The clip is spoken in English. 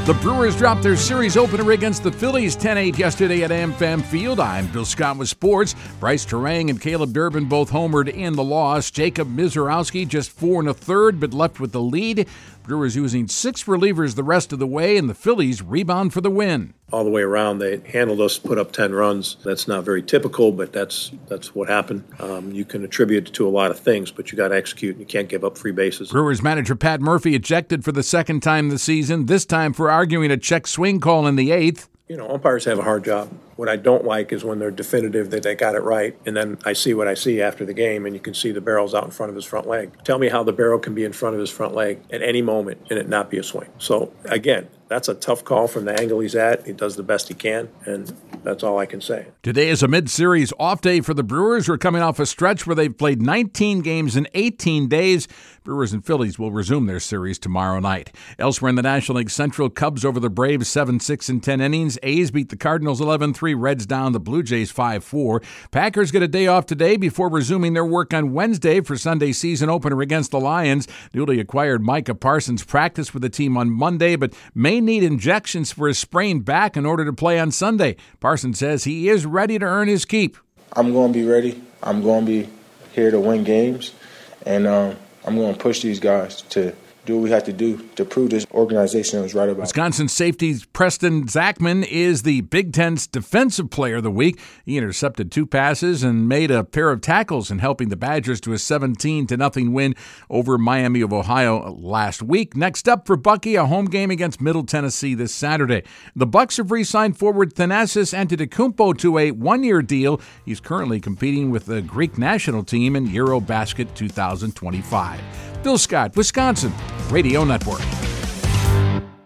The Brewers dropped their series opener against the Phillies 10-8 yesterday at AmFam Field. I'm Bill Scott with sports. Bryce Terang and Caleb Durbin both homered in the loss. Jacob Mizorowski just 4 1/3, but left with the lead. Brewers using 6 relievers the rest of the way, and the Phillies rebound for the win. All the way around, they handled us, put up 10 runs. That's not very typical, but that's what happened. You can attribute it to a lot of things, but you got to execute, and you can't give up free bases. Brewers manager Pat Murphy ejected for the second time this season, this time for arguing a check swing call in the 8th. Umpires have a hard job. What I don't like is when they're definitive that they got it right, and then I see what I see after the game, and you can see the barrel's out in front of his front leg. Tell me how the barrel can be in front of his front leg at any moment and it not be a swing. So, again, that's a tough call from the angle he's at. He does the best he can, and that's all I can say. Today is a mid-series off day for the Brewers. We're coming off a stretch where they've played 19 games in 18 days. Brewers and Phillies will resume their series tomorrow night. Elsewhere in the National League Central, Cubs over the Braves 7-6 in 10 innings. A's beat the Cardinals 11-3. Reds down the Blue Jays 5-4. Packers get a day off today before resuming their work on Wednesday for Sunday's season opener against the Lions. Newly acquired Micah Parsons practiced with the team on Monday, but may need injections for his sprained back in order to play on Sunday. Parsons says he is ready to earn his keep. I'm going to be ready. I'm going to be here to win games, and I'm going to push these guys to do what we have to do to prove this organization was right about. Wisconsin safety Preston Zachman is the Big Ten's Defensive Player of the Week. He intercepted 2 passes and made a pair of tackles in helping the Badgers to a 17-0 win over Miami of Ohio last week. Next up for Bucky, a home game against Middle Tennessee this Saturday. The Bucks have re-signed forward Thanasis Antetokounmpo to a 1-year deal. He's currently competing with the Greek national team in Eurobasket 2025. Bill Scott, Wisconsin Radio Network.